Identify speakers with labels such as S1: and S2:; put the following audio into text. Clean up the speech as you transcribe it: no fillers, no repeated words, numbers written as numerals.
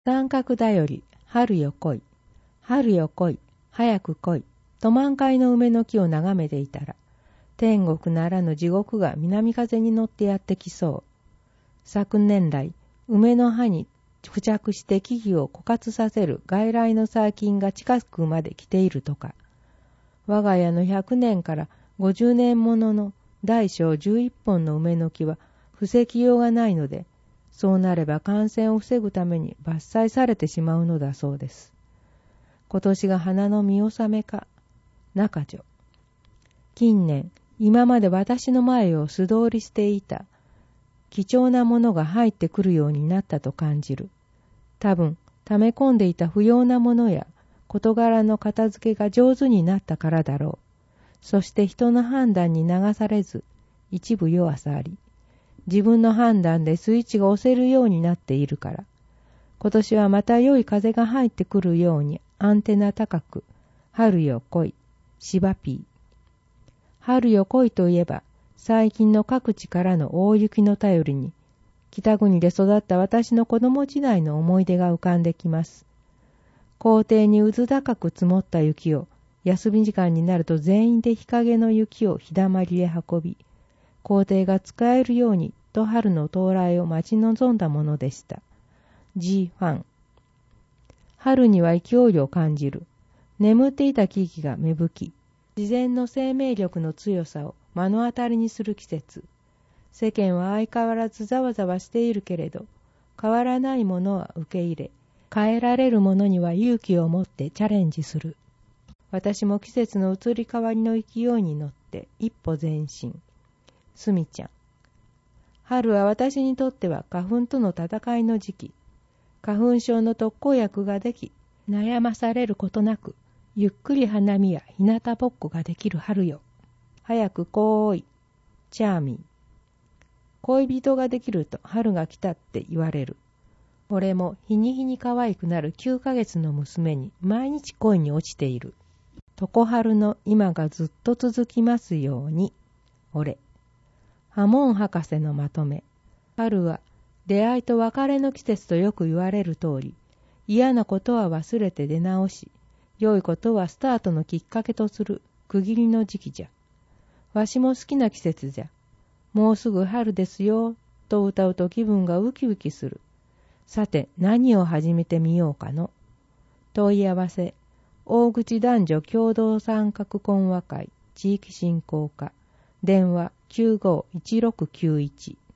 S1: 三角だより、春よ来い。春よ来い。早く来い。と満開の梅の木を眺めていたら、天国ならぬ地獄が南風に乗ってやってきそう。昨年来、梅の葉に付着して木々を枯渇させる外来の細菌が近くまで来ているとか、我が家の100年から50年ものの大小11本の梅の木は防ぎようがないので、そうなれば感染を防ぐために伐採されてしまうのだそうです。今年が花の見納めか、中女。近年、今まで私の前を素通りしていた貴重なものが入ってくるようになったと感じる。多分、溜め込んでいた不要なものや事柄の片付けが上手になったからだろう。そして人の判断に流されず、一部弱さあり、自分の判断でスイッチが押せるようになっているから、今年はまた良い風が入ってくるようにアンテナ高く、春よ来い、芝ピー。春よ来いといえば、最近の各地からの大雪の頼りに、北国で育った私の子供時代の思い出が浮かんできます。校庭に渦高く積もった雪を、休み時間になると全員で日陰の雪を日だまりで運び、校庭が使えるようにと春の到来を待ち望んだものでした。G ファン。春には勢いを感じる。眠っていた木々が芽吹き、自然の生命力の強さを目の当たりにする季節。世間は相変わらずざわざわしているけれど、変わらないものは受け入れ、変えられるものには勇気を持ってチャレンジする。私も季節の移り変わりの勢いに乗って一歩前進。すみちゃん。春は私にとっては花粉との戦いの時期。花粉症の特効薬ができ、悩まされることなく、ゆっくり花見や日向ぼっこができる春よ。早く来い。チャーミー。恋人ができると春が来たって言われる。俺も日に日に可愛くなる9ヶ月の娘に毎日恋に落ちている。常春の今がずっと続きますように。俺。ハモン博士のまとめ。春は出会いと別れの季節とよく言われる通り、嫌なことは忘れて出直し、良いことはスタートのきっかけとする区切りの時期じゃ。わしも好きな季節じゃ。もうすぐ春ですよ、と歌うと気分がウキウキする。さて、何を始めてみようかの。問い合わせ、大口男女共同参画懇話会地域振興課、電話951691